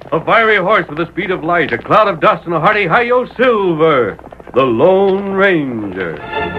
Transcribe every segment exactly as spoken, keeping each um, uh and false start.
A fiery horse with the speed of light, a cloud of dust, and a hearty hi-yo Silver, the Lone Ranger.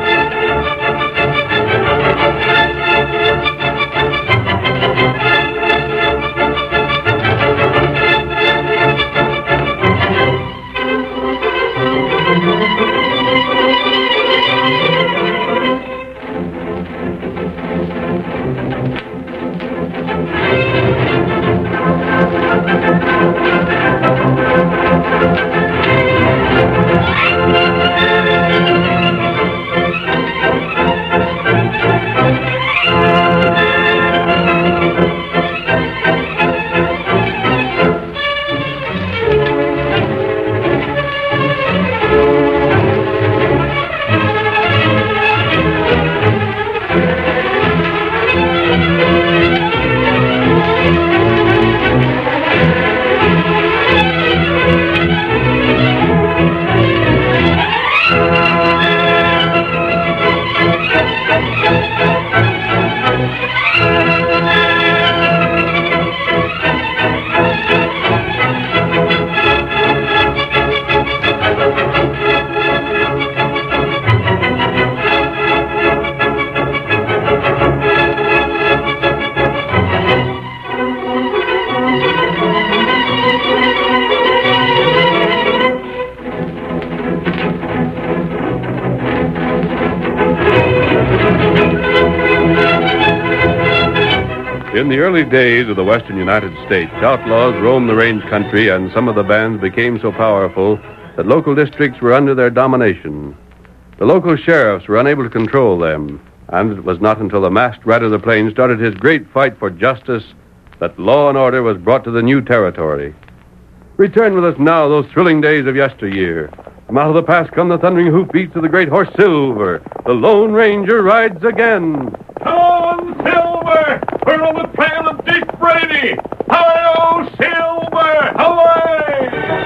In the early days of the western United States, outlaws roamed the range country, and some of the bands became so powerful that local districts were under their domination. The local sheriffs were unable to control them, and it was not until the masked rider of the plains started his great fight for justice that law and order was brought to the new territory. Return with us now those thrilling days of yesteryear. From out of the past come the thundering hoofbeats of the great horse Silver. The Lone Ranger rides again. Come on, Silver! We're on the trail of Dick Brady! Hi-yo, Silver! Away!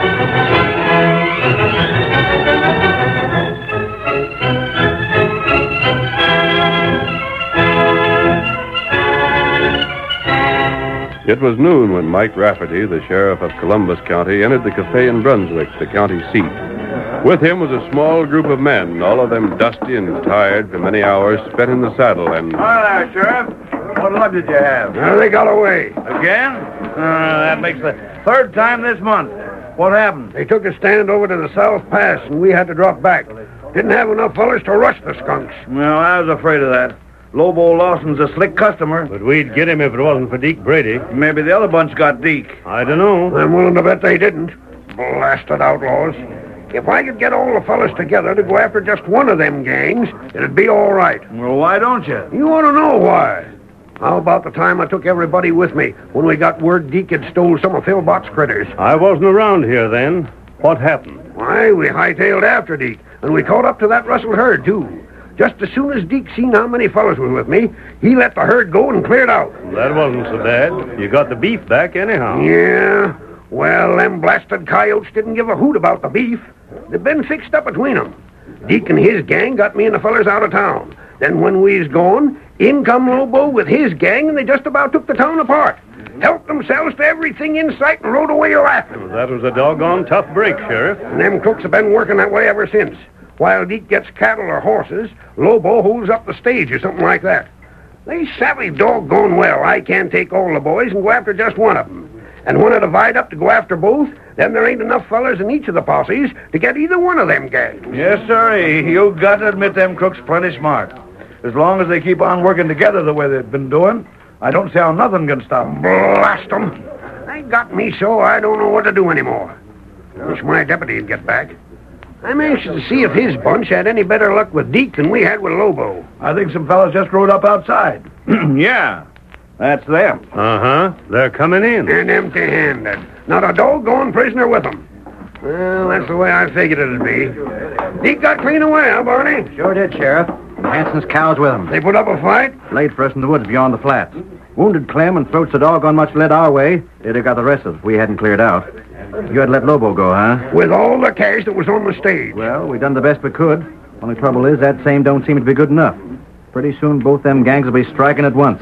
It was noon when Mike Rafferty, the sheriff of Columbus County, entered the cafe in Brunswick, the county seat. With him was a small group of men, all of them dusty and tired from many hours spent in the saddle, and... Hi there, Sheriff. What luck did you have? Well, they got away. Again? Uh, that makes the third time this month. What happened? They took a stand over to the South Pass, and we had to drop back. Didn't have enough fellers to rush the skunks. Well, I was afraid of that. Lobo Lawson's a slick customer. But we'd get him if it wasn't for Deke Brady. Maybe the other bunch got Deke. I don't know. I'm willing to bet they didn't. Blasted outlaws. If I could get all the fellas together to go after just one of them gangs, it'd be all right. Well, why don't you? You want to know why? How about the time I took everybody with me when we got word Deke had stole some of Philbott's critters? I wasn't around here then. What happened? Why, we hightailed after Deke, and we caught up to that rustled herd, too. Just as soon as Deke seen how many fellas were with me, he let the herd go and cleared out. That wasn't so bad. You got the beef back anyhow. Yeah. Well, them blasted coyotes didn't give a hoot about the beef. They'd been fixed up between them. Deke and his gang got me and the fellers out of town. Then when we's gone, in come Lobo with his gang, and they just about took the town apart. Helped themselves to everything in sight and rode away laughing. That was a doggone tough break, Sheriff. And them crooks have been working that way ever since. While Deke gets cattle or horses, Lobo holds up the stage or something like that. They savvy doggone well I can't take all the boys and go after just one of them. And when I divide up to go after both, then there ain't enough fellers in each of the posses to get either one of them gangs. Yes, sir. You got to admit them crooks plenty smart. As long as they keep on working together the way they've been doing, I don't see how nothing can stop them. Blast them. They got me so I don't know what to do anymore. Wish my deputy'd get back. I'm anxious to see if his bunch had any better luck with Deke than we had with Lobo. I think some fellas just rode up outside. Yeah, that's them. Uh-huh. They're coming in. And empty-handed. Not a doggone prisoner with them. Well, that's the way I figured it'd be. Deke got clean away, huh, Barney? Sure did, Sheriff. Hanson's cows with him. They put up a fight? Laid for us in the woods beyond the flats. Wounded Clem and throats the doggone much led our way. They'd have got the rest of us if we hadn't cleared out. You had let Lobo go, huh? With all the cash that was on the stage. Well, we done the best we could. Only trouble is that same don't seem to be good enough. Pretty soon both them gangs will be striking at once.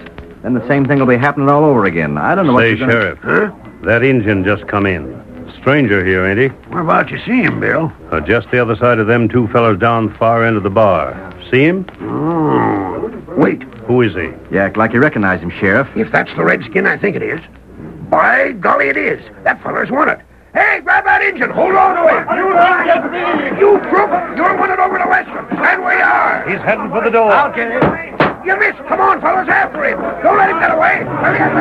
Then the same thing will be happening all over again. I don't know what Say, you're gonna... Sheriff, Huh? that Injun just come in. Stranger here, ain't he? Where about you see him, Bill? Uh, just the other side of them two fellas down the far end of the bar. See him? Oh. Wait. Who is he? You act like you recognize him, Sheriff. If that's the redskin, I think it is. By golly, it is. That feller's won it. Hey, grab that engine. Hold on to him. You get me. You crook. You're wanted over to Western. Stand where you are. He's heading for the door. I'll get him. You missed. Come on, fellas, after him. Don't let him get away. Hurry up,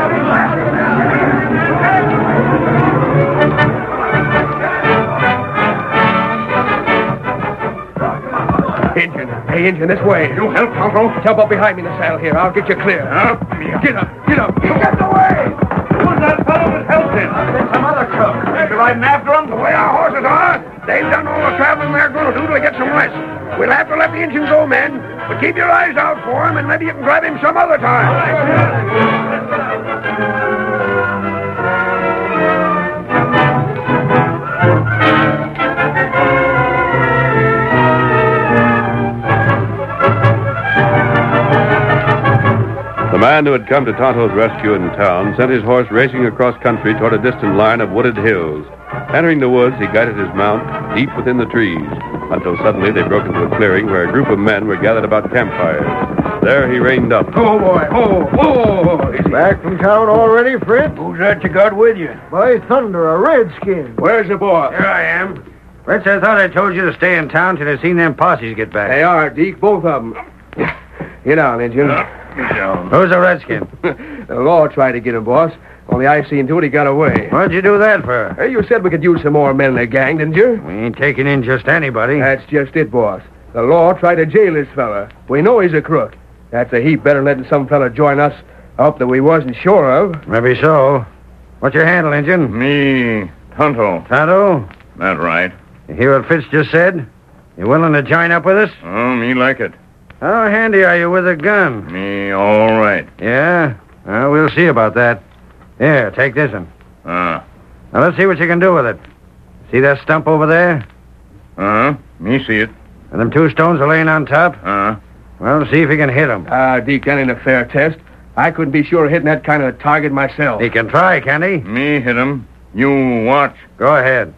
Engine. Hey, Engine, this way. You help, Tonto? Jump up behind me in the saddle here. I'll get you clear. Up. Get up. Get up. Get away. Who's that fellow that helped him? Some other crook. You riding after him? The way our horses are, they've done all the traveling they're going to do till they get some rest. We'll have to let the engine go, men. But keep your eyes out for him, and maybe you can grab him some other time. The man who had come to Tonto's rescue in town sent his horse racing across country toward a distant line of wooded hills. Entering the woods, he guided his mount deep within the trees, until suddenly they broke into a clearing where a group of men were gathered about campfires. There he reined up. Oh, boy. Oh, oh. He's Back from town already, Fritz? Who's that you got with you? By thunder, a redskin. Where's the boss? Here I am. Fritz, I thought I told you to stay in town till I seen them posses get back. They are, Deke, both of them. Get down, Engine. Who's the redskin? The law tried to get him, boss. Only I seen to it he got away. What'd you do that for? Hey, you said we could use some more men in the gang, didn't you? We ain't taking in just anybody. That's just it, boss. The law tried to jail this fella. We know he's a crook. That's a heap better than letting some fella join us up that we wasn't sure of. Maybe so. What's your handle, Injun? Me, Tonto. Tonto? That right. You hear what Fitz just said? You willing to join up with us? Oh, me like it. How handy are you with a gun? Me all right. Yeah? Well, we'll see about that. Here, take this one. Uh, Now, let's see what you can do with it. See that stump over there? uh, me see it. And them two stones are laying on top? Uh, Well, see if you can hit them. Ah, Deke, that ain't a fair test. I couldn't be sure of hitting that kind of target myself. He can try, can he? me hit him. You watch. Go ahead.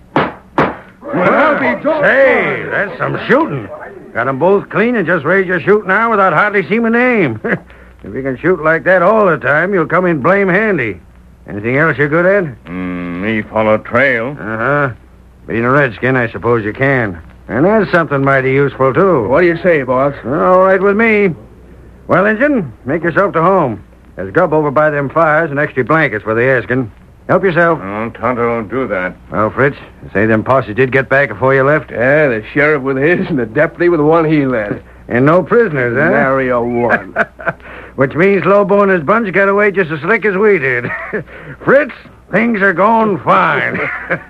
Well, I'll be doggone. Say, that's some shooting. Got them both clean and just raised your shooting arm without hardly seeming to aim. If you can shoot like that all the time, you'll come in blame handy. Anything else you're good at? Mm, me follow trail. Uh-huh. Being a redskin, I suppose you can. And that's something mighty useful, too. What do you say, boss? All right with me. Well, Injun, make yourself to home. There's grub over by them fires and extra blankets for the asking. Help yourself. Oh, Tonto don't do that. Well, Fritz, say them posses did get back before you left. Yeah, the sheriff with his and the deputy with the one he led. And no prisoners, huh? Nary a one. Which means Lobo and his bunch got away just as slick as we did. Fritz, things are going fine.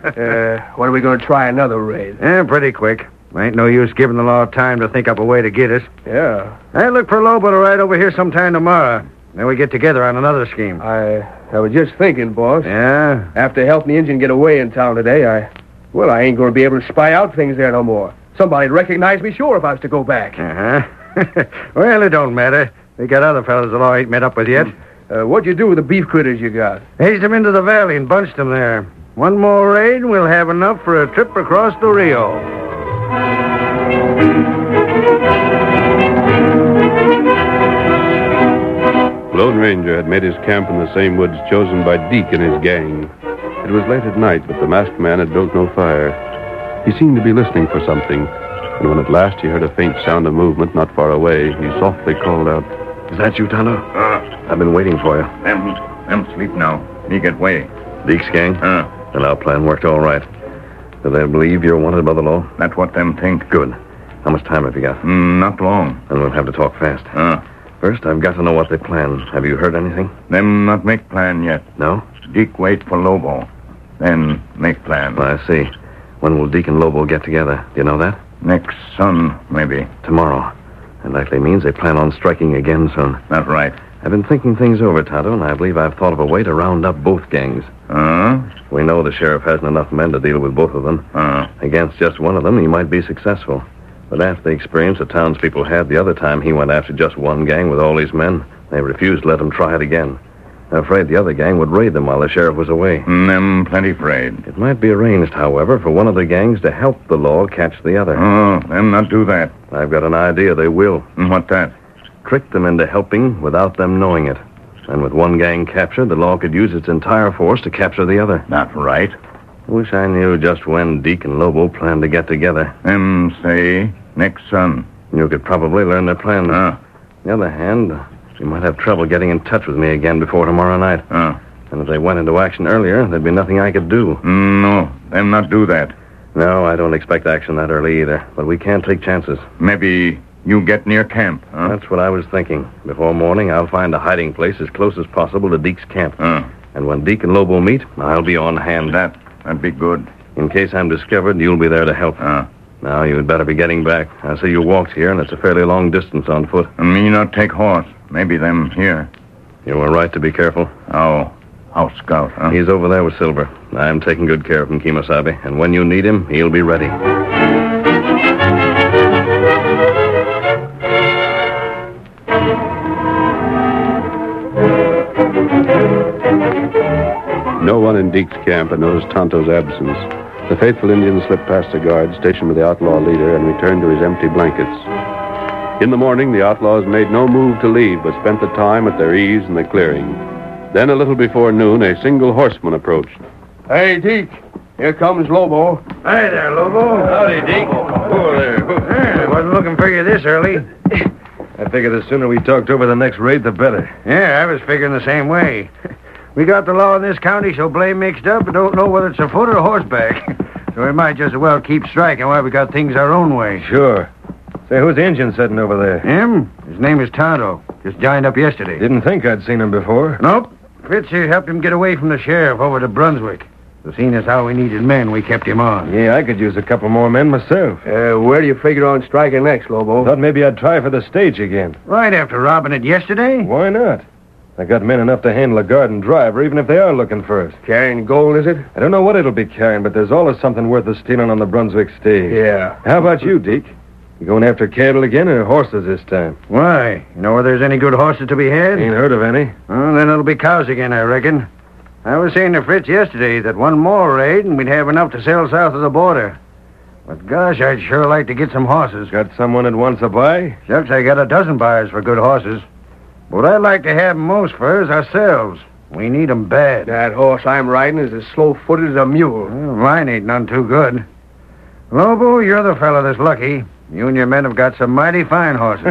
uh, when are we going to try another raid? Yeah, pretty quick. Ain't no use giving the law time to think up a way to get us. Yeah. I look for Lobo to ride over here sometime tomorrow. Then we get together on another scheme. I I was just thinking, boss. Yeah? After helping the engine get away in town today, I... Well, I ain't going to be able to spy out things there no more. Somebody'd recognize me sure if I was to go back. Uh-huh. Well, it don't matter. We got other fellas the law ain't met up with yet. Uh, what'd you do with the beef critters you got? Hazed them into the valley and bunched them there. One more raid and we'll have enough for a trip across the Rio. Lone Ranger had made his camp in the same woods chosen by Deke and his gang. It was late at night, but the masked man had built no fire. He seemed to be listening for something, and when at last he heard a faint sound of movement not far away, he softly called out, Is that you, Tonto? Uh, I've been waiting for you. them, them sleep now. Me get way. Deke's gang? Uh, Then our plan worked all right. Do they believe you're wanted by the law? that's what them think. Good. How much time have you got? Mm, not long. Then we'll have to talk fast. Uh, First, I've got to know what they plan. Have you heard anything? them not make plan yet. No? Dick wait for Lobo. Then make plan. Well, I see. When will Deke and Lobo get together? Do you know that? Next sun, maybe. Tomorrow. That likely means they plan on striking again soon. That's right. I've been thinking things over, Tonto, and I believe I've thought of a way to round up both gangs. Uh, We know the sheriff hasn't enough men to deal with both of them. uh, Against just one of them, he might be successful. But after the experience the townspeople had the other time he went after just one gang with all his men, They refused to let them try it again. They're afraid the other gang would raid them while the sheriff was away. Them plenty afraid. It might be arranged, however, for one of the gangs to help the law catch the other. Oh, them not do that. I've got an idea they will. And what that? Trick them into helping without them knowing it. And with one gang captured, the law could use its entire force to capture the other. Not right. I wish I knew just when Deke and Lobo plan to get together. Them say next sun. You could probably learn their plans. Uh. On the other hand, you might have trouble getting in touch with me again before tomorrow night. Uh. And if they went into action earlier, there'd be nothing I could do. Mm, no, them not do that. No, I don't expect action that early either. But we can't take chances. Maybe you get near camp, huh? That's what I was thinking. Before morning, I'll find a hiding place as close as possible to Deke's camp. Uh. And when Deke and Lobo meet, I'll be on hand. That, that'd be good. In case I'm discovered, you'll be there to help. Uh. Now, you'd better be getting back. I see you walked here, and it's a fairly long distance on foot. And me not take horse. Maybe them here. You were right to be careful. Oh, house scout, huh? He's over there with Silver. I'm taking good care of him, Kemosabe. And when you need him, he'll be ready. No one in Deke's camp had noticed Tonto's absence. The faithful Indian slipped past the guard stationed with the outlaw leader and returned to his empty blankets. In the morning, the outlaws made no move to leave, but spent the time at their ease in the clearing. Then, a little before noon, a single horseman approached. Hey, Deke. Here comes Lobo. Hi there, Lobo. Howdy, Deke. Whoa there. Yeah, I wasn't looking for you this early. I figured the sooner we talked over the next raid, the better. Yeah, I was figuring the same way. We got the law in this county so blame mixed up and don't know whether it's a foot or horseback. So we might just as well keep striking while we got things our own way. Sure. Say, who's the engine sitting over there? Him? His name is Tonto. Just joined up yesterday. Didn't think I'd seen him before. Nope. Fitz here helped him get away from the sheriff over to Brunswick. So seeing as how we needed men, we kept him on. Yeah, I could use a couple more men myself. Uh, where do you figure on striking next, Lobo? Thought maybe I'd try for the stage again. Right after robbing it yesterday? Why not? I got men enough to handle a garden driver, even if they are looking for us. Carrying gold, is it? I don't know what it'll be carrying, but there's always something worth the stealing on the Brunswick stage. Yeah. How about you, Deke? You going after cattle again or horses this time? Why? You know where there's any good horses to be had? Ain't heard of any. Well, then it'll be cows again, I reckon. I was saying to Fritz yesterday that one more raid and we'd have enough to sell south of the border. But gosh, I'd sure like to get some horses. Got someone that wants to buy? Shucks, I got a dozen buyers for good horses. What I'd like to have most for is ourselves. We need 'em bad. That horse I'm riding is as slow-footed as a mule. Well, mine ain't none too good. Lobo, you're the fellow that's lucky. You and your men have got some mighty fine horses.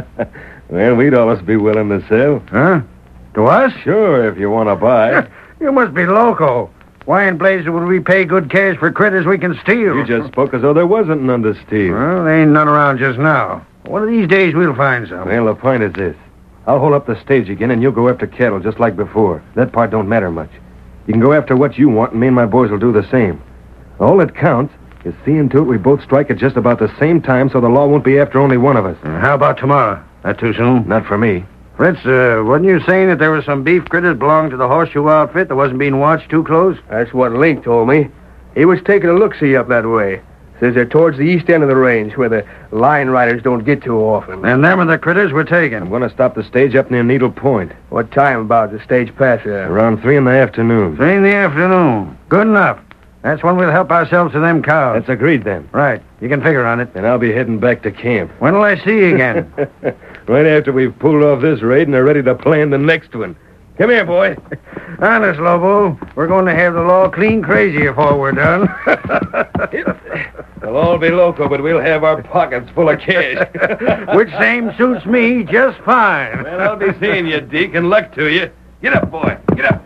Well, we'd always be willing to sell. Huh? To us? Sure, if you want to buy. You must be loco. Why in blazes would we pay good cash for critters we can steal? You just spoke as though there wasn't none to steal. Well, there ain't none around just now. One of these days we'll find some. Well, the point is this. I'll hold up the stage again, and you'll go after cattle just like before. That part don't matter much. You can go after what you want, and me and my boys will do the same. All that counts is seeing to it we both strike at just about the same time so the law won't be after only one of us. Uh, how about tomorrow? That too soon? Not for me. Fritz, uh, wasn't you saying that there were some beef critters belonging to the horseshoe outfit that wasn't being watched too close? That's what Link told me. He was taking a look-see up that way. Says they're towards the east end of the range, where the line riders don't get too often. And them are the critters we're taking. I'm going to stop the stage up near Needle Point. What time about the stage pass there? Around three in the afternoon. Three in the afternoon. Good enough. That's when we'll help ourselves to them cows. That's agreed, then. Right. You can figure on it. And I'll be heading back to camp. When'll I see you again? Right after we've pulled off this raid and are ready to plan the next one. Come here, boy. Honest, Lobo, we're going to have the law clean crazy before we're done. They'll all be loco, but we'll have our pockets full of cash. Which same suits me just fine. Well, I'll be seeing you, Deke, and luck to you. Get up, boy. Get up.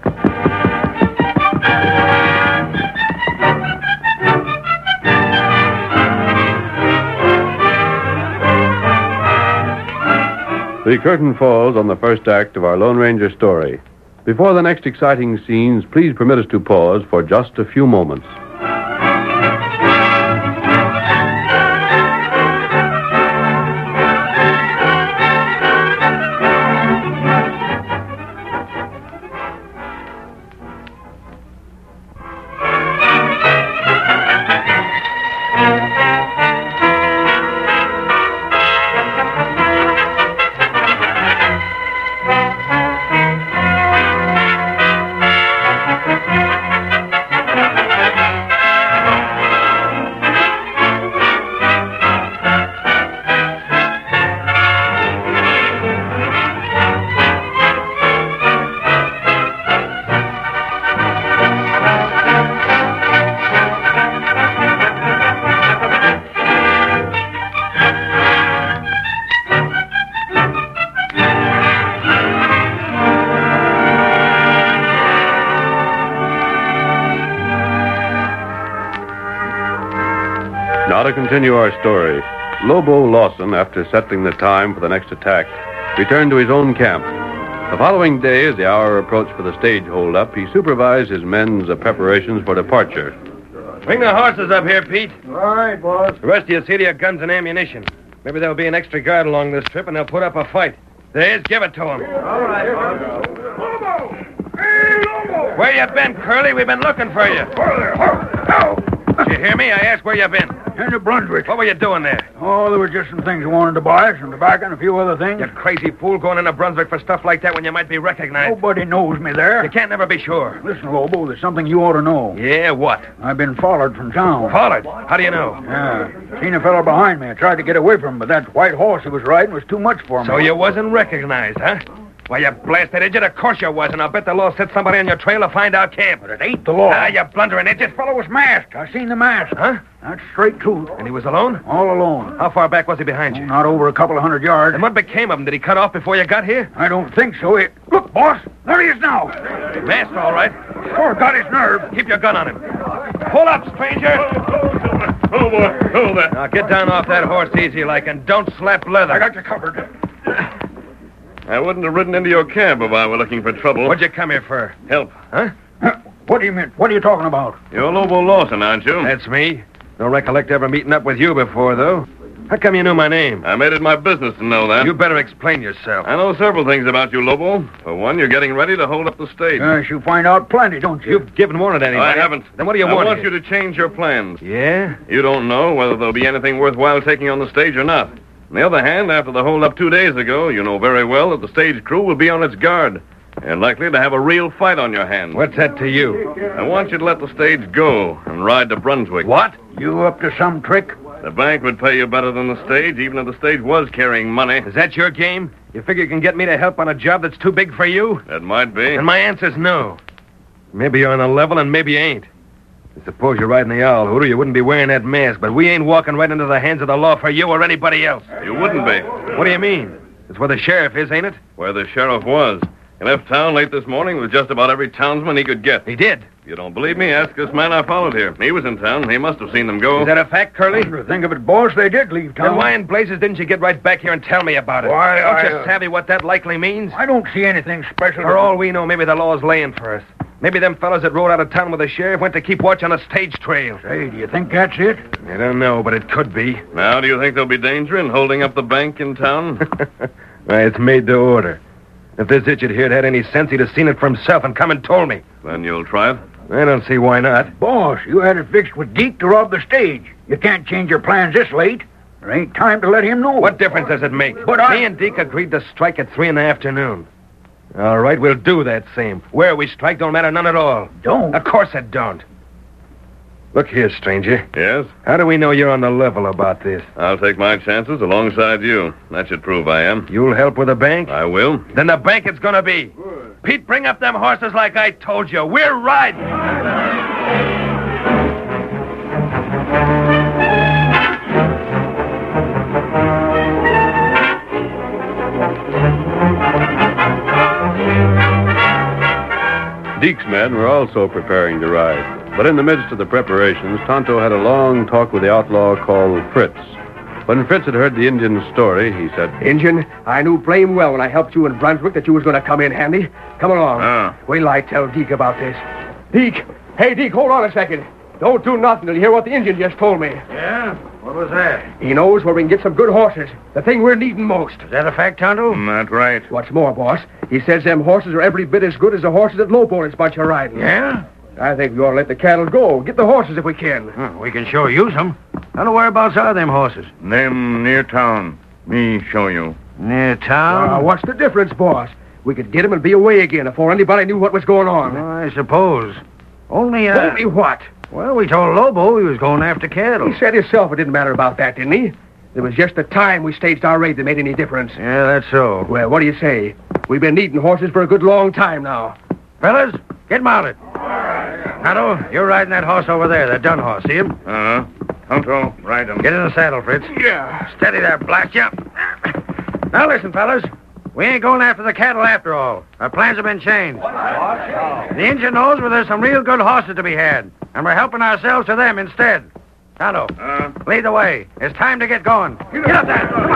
The curtain falls on the first act of our Lone Ranger story. Before the next exciting scenes, please permit us to pause for just a few moments. Now to continue our story. Lobo Lawson, after settling the time for the next attack, returned to his own camp. The following day, as the hour approached for the stage hold-up, he supervised his men's uh, preparations for departure. Bring the horses up here, Pete. All right, boss. The rest of you see to your guns and ammunition. Maybe there'll be an extra guard along this trip, and they'll put up a fight. There is, give it to them. All right, boss. Lobo! Hey, Lobo! Where you been, Curly? We've been looking for you. Did you hear me? I asked where you been. In New Brunswick. What were you doing there? Oh, there were just some things we wanted to buy, some tobacco and a few other things. You crazy fool going into Brunswick for stuff like that when you might be recognized. Nobody knows me there. You can't never be sure. Listen, Lobo, there's something you ought to know. Yeah, what? I've been followed from town. Followed? How do you know? Yeah. Seen a fellow behind me. I tried to get away from him, but that white horse he was riding was too much for me. So you wasn't recognized, huh? Why, you blasted idiot, of course you was, and I'll bet the law set somebody on your trail to find our camp. But it ain't the law. Ah, you blundering idiot. This fellow was masked. I seen the mask. Huh? That's straight truth. And he was alone? All alone. How far back was he behind Oh, you? not over a couple of hundred yards. And what became of him? Did he cut off before you got here? I don't think so. It... Look, boss. There he is now. Masked, all right. Sure got his nerve. Keep your gun on him. Pull up, stranger. Oh, boy. Oh, there. Now, get down off that horse easy like, and don't slap leather. I got you covered. I wouldn't have ridden into your camp if I were looking for trouble. What'd you come here for? Help. Huh? What do you mean? What are you talking about? You're Lobo Lawson, aren't you? That's me. Don't recollect ever meeting up with you before, though. How come you knew my name? I made it my business to know that. You better explain yourself. I know several things about you, Lobo. For one, you're getting ready to hold up the stage. Yes, you find out plenty, don't you? You've given warning to anybody. I haven't. Then what do you I want? want you to change your plans. Yeah? You don't know whether there'll be anything worthwhile taking on the stage or not. On the other hand, after the hold-up two days ago, you know very well that the stage crew will be on its guard and likely to have a real fight on your hands. What's that to you? I want you to let the stage go and ride to Brunswick. What? You up to some trick? The bank would pay you better than the stage, even if the stage was carrying money. Is that your game? You figure you can get me to help on a job that's too big for you? That might be. And my answer's no. Maybe you're on the level and maybe you ain't. I suppose you're riding the owl, Hooter. You wouldn't be wearing that mask, but we ain't walking right into the hands of the law for you or anybody else. You wouldn't be. What do you mean? It's where the sheriff is, ain't it? Where the sheriff was. He left town late this morning with just about every townsman he could get. He did. If you don't believe me, ask this man I followed here. He was in town. He must have seen them go. Is that a fact, Curly? Come to think of it, boss, they did leave town. Then why in blazes didn't you get right back here and tell me about it? Why, Don't I, you uh, savvy what that likely means? I don't see anything special. For all we know, maybe the law's laying for us. Maybe them fellas that rode out of town with the sheriff went to keep watch on a stage trail. Say, do you think that's it? I don't know, but it could be. Now, do you think there'll be danger in holding up the bank in town? Why, it's made to order. If this idiot here had had any sense, he'd have seen it for himself and come and told me. Then you'll try it. I don't see why not. Boss, you had it fixed with Deke to rob the stage. You can't change your plans this late. There ain't time to let him know. What difference does it make? But I- Me and Deke agreed to strike at three in the afternoon. All right, we'll do that same. Where we strike don't matter none at all. Don't? Of course it don't. Look here, stranger. Yes? How do we know you're on the level about this? I'll take my chances alongside you. That should prove I am. You'll help with the bank? I will. Then the bank it's gonna be. Pete, bring up them horses like I told you. We're riding. Deke's men were also preparing to ride. But in the midst of the preparations, Tonto had a long talk with the outlaw called Fritz. When Fritz had heard the Indian's story, he said, Injun, I knew blame well when I helped you in Brunswick that you was going to come in handy. Come along. Ah. Wait till I tell Deke about this. Deke! Hey, Deke, hold on a second. Don't do nothing till you hear what the Injun just told me. Yeah? What was that? He knows where we can get some good horses. The thing we're needing most. Is that a fact, Tonto? That's right. What's more, boss, he says them horses are every bit as good as the horses that Lobo and his bunch are riding. Yeah? I think we ought to let the cattle go. Get the horses if we can. Huh, we can sure use them. How the whereabouts are them horses? Them near town. Me show you. Near town? Uh, what's the difference, boss? We could get him and be away again before anybody knew what was going on. I suppose. Only, uh... Only what? Well, we told Lobo he was going after cattle. He said himself it didn't matter about that, didn't he? It was just the time we staged our raid that made any difference. Yeah, that's so. Well, what do you say? We've been needing horses for a good long time now. Fellas, get mounted. Tonto, you're riding that horse over there, that dun horse. See him? Uh-huh. Tonto, ride him. Get in the saddle, Fritz. Yeah. Steady there, Black. Yep. Now listen, fellas. We ain't going after the cattle after all. Our plans have been changed. The Injun knows where there's some real good horses to be had, and we're helping ourselves to them instead. Tonto, Uh, lead the way. It's time to get going. Get up there. Come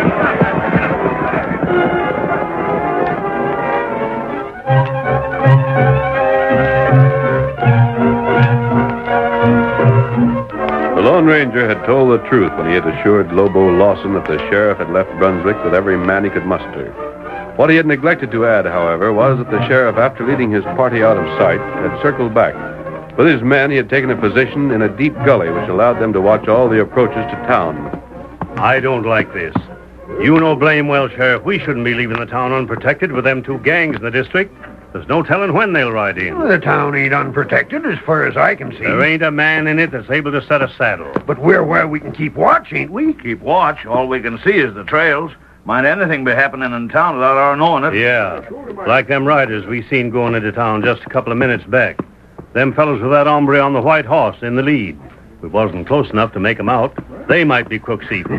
The Lone Ranger had told the truth when he had assured Lobo Lawson that the sheriff had left Brunswick with every man he could muster. What he had neglected to add, however, was that the sheriff, after leading his party out of sight, had circled back. With his men, he had taken a position in a deep gully which allowed them to watch all the approaches to town. I don't like this. You know blame well, Sheriff, we shouldn't be leaving the town unprotected with them two gangs in the district. There's no telling when they'll ride in. Well, the town ain't unprotected as far as I can see. There ain't a man in it that's able to set a saddle. But we're where we can keep watch, ain't we? Keep watch. All we can see is the trails. Might anything be happening in town without our knowing it? Yeah, like them riders we seen going into town just a couple of minutes back. Them fellows with that hombre on the white horse in the lead. We wasn't close enough to make 'em out. They might be crooks even.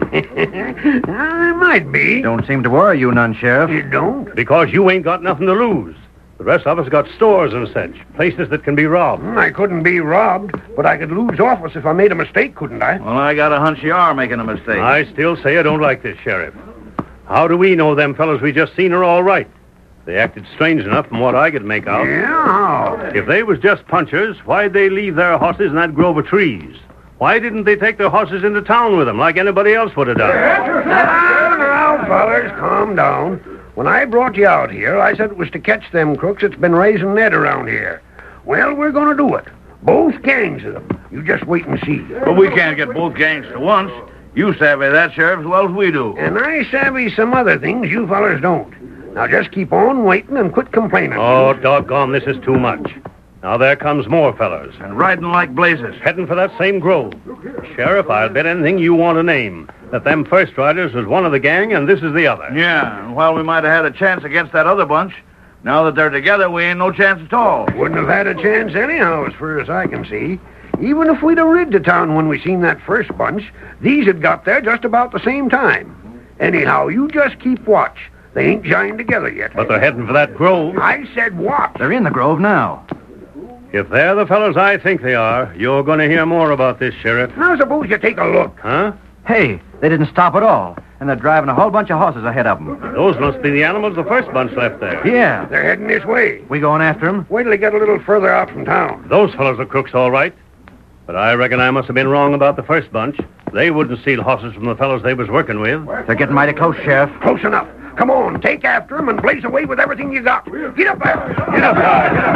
There might be. Don't seem to worry you none, Sheriff. You don't? Because you ain't got nothing to lose. The rest of us got stores and such, places that can be robbed. I couldn't be robbed, but I could lose office if I made a mistake, couldn't I? Well, I got a hunch you are making a mistake. I still say I don't like this, Sheriff. How do we know them fellows we just seen are all right? They acted strange enough from what I could make out. Yeah. If they was just punchers, why'd they leave their horses in that grove of trees? Why didn't they take their horses into town with them like anybody else would have done? Now, now, fellers, calm down. When I brought you out here, I said it was to catch them crooks that's been raising Ned around here. Well, we're going to do it. Both gangs of them. You just wait and see. But we can't get both gangs at once. You savvy that, Sheriff, as well as we do. And I savvy some other things you fellers don't. Now just keep on waiting and quit complaining. Oh, doggone, this is too much. Now there comes more fellows. And riding like blazes. Heading for that same grove. Sheriff, I'll bet anything you want to name that them first riders was one of the gang and this is the other. Yeah, and while we might have had a chance against that other bunch, now that they're together, we ain't no chance at all. Wouldn't have had a chance anyhow, as far as I can see. Even if we'd have rid to town when we seen that first bunch, these had got there just about the same time. Anyhow, you just keep watch. They ain't joined together yet. But they're heading for that grove. I said watch. They're in the grove now. If they're the fellows I think they are, you're going to hear more about this, Sheriff. Now suppose you take a look. Huh? Hey, they didn't stop at all. And they're driving a whole bunch of horses ahead of them. Those must be the animals the first bunch left there. Yeah. They're heading this way. We going after them? Wait till they get a little further out from town. Those fellows are crooks, all right. But I reckon I must have been wrong about the first bunch. They wouldn't steal horses from the fellows they was working with. They're getting mighty close, Sheriff. Close enough. Come on, take after them and blaze away with everything you got. Get up there. Get up there. Get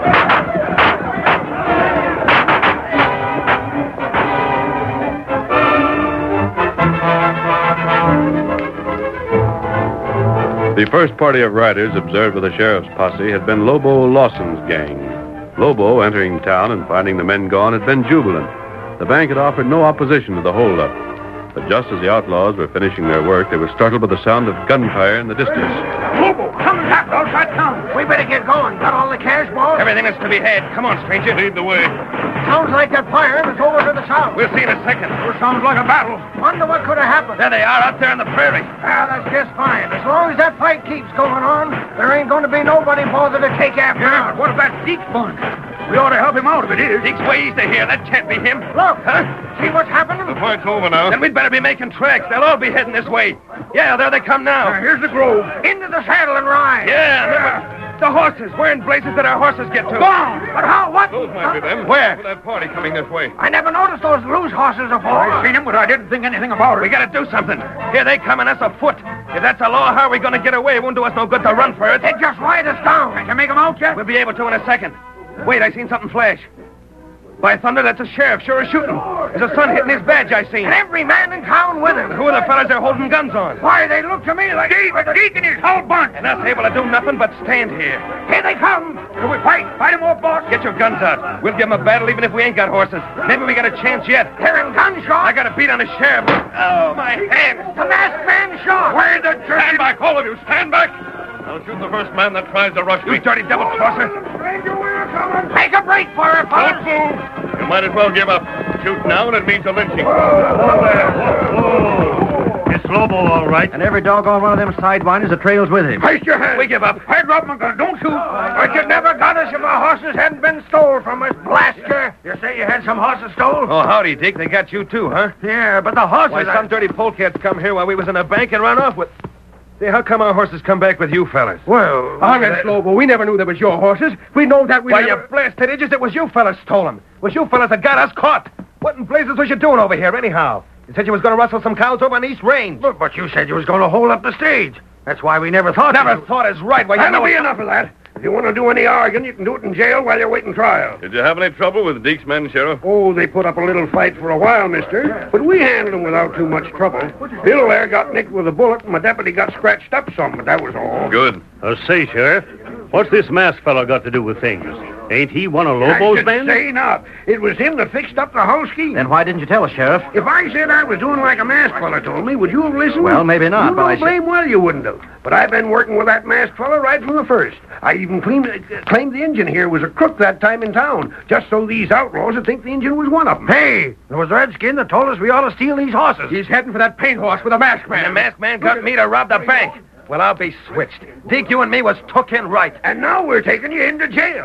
up The first party of riders observed with the sheriff's posse had been Lobo Lawson's gang. Lobo, entering town and finding the men gone, had been jubilant. The bank had offered no opposition to the holdup. But just as the outlaws were finishing their work, they were startled by the sound of gunfire in the distance. Lobo, come back outside town. We better get going. Got all the cash, boss? Everything is to be had. Come on, stranger. Lead the way. Sounds like that fire is over to the south. We'll see in a second. Sure sounds like a battle. Wonder what could have happened. There they are, out there in the prairie. Ah, that's just fine. As long as that fight keeps going on, there ain't going to be nobody bothered to take after him. What about Deke's bunch? We ought to help him out if it is. Deke's way east of here. That can't be him. Look, huh? See what's happening? The fight's over now. Then we'd better be making tracks. They'll all be heading this way. Yeah, there they come now. Uh, here's the grove. Into the saddle and ride. Yeah, yeah. The horses. Where in blazes did our horses get to? Gone. But how? What? Those might be them. Where? For that party coming this way. I never noticed those loose horses before. I seen them, but I didn't think anything about it. We gotta do something. Here they come, and that's afoot. If that's a law, how are we gonna get away? It won't do us no good to run for it. They just ride us down. Can you make them out yet? We'll be able to in a second. Wait, I seen something flash. By thunder, that's a sheriff, sure as shooting. There's a sun hitting his badge, I seen. And every man in town with him. Who are the fellas they're holding guns on? Why, they look to me like Deke, Deke and his whole bunch. And us able to do nothing but stand here. Here they come. Can we fight? Fight them off, boss? Get your guns out. We'll give them a battle even if we ain't got horses. Maybe we got a chance yet. They're in gunshot. I got a beat on the sheriff. Oh, my hand. The masked man shot. Where the Stand back, all of you. Stand back. I'll shoot the first man that tries to rush me. You dirty devil crosser. Make a break for it, fellas. Don't move. You might as well give up. Shoot now, and it means a lynching. It's Lobo, all right. And every doggone one of them sidewinders that trails with him. Hoist your hands. We give up. I drop my gun. Don't shoot. But you never got us if our horses hadn't been stole from us, blaster. You say you had some horses stole? Oh, howdy, Dick. They got you too, huh? Yeah, but the horses... Why, some dirty polecats come here while we was in a bank and run off with... Say, how come our horses come back with you fellas? Well... All right, Slobo, we never knew they was your horses. We know that we Why, never... you blasted idiots, it was you fellas stole them. It was you fellas that got us caught. What in blazes was you doing over here, anyhow? You said you was going to rustle some cows over on East Range. But, but you said you was going to hold up the stage. That's why we never thought... Never you... thought is right. Why, you That'll know be it- enough of that. If you want to do any arguing, you can do it in jail while you're waiting trial. Did you have any trouble with Deke's men, Sheriff? Oh, they put up a little fight for a while, mister. But we handled them without too much trouble. Bill there got nicked with a bullet, and my deputy got scratched up some, but that was all. Good. Uh, say, Sheriff, what's this masked fellow got to do with things? Ain't he one of I Lobo's should men? say not. It was him that fixed up the whole scheme. Then why didn't you tell us, Sheriff? If I said I was doing like a masked fella told me, would you have listened? Well, maybe not, You but know I should- blame well you wouldn't have. But I've been working with that masked fella right from the first. I even claimed, uh, claimed the engine here was a crook that time in town, just so these outlaws would think the engine was one of them. Hey, there was a redskin that told us we ought to steal these horses. He's heading for that paint horse with a masked man. And the masked man got me to rob the bank. Well, I'll be switched. Dig, you and me was took in right. And now we're taking you into jail.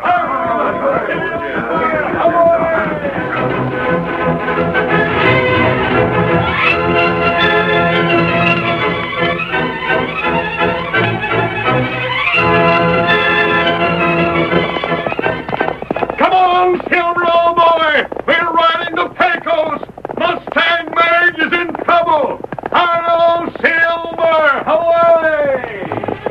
Come on, Silver, old boy! We're riding to Pecos! Mustang Marriage is in trouble! Hello, Silver! Away!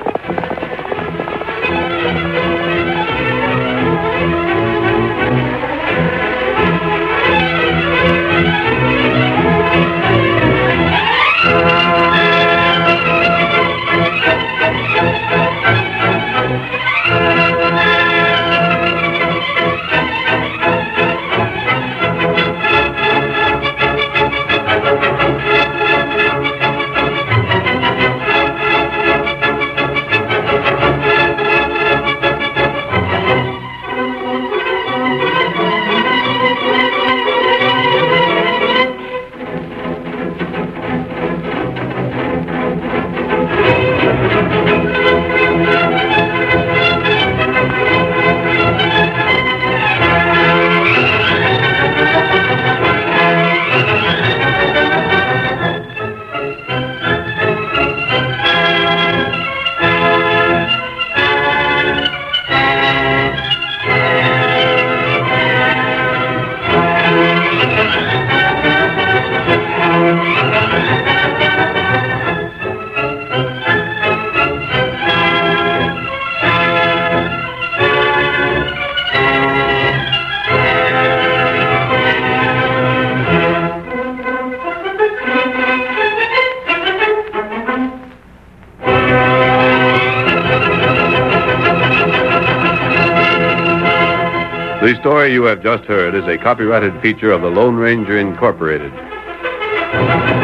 The story you have just heard is a copyrighted feature of the Lone Ranger Incorporated.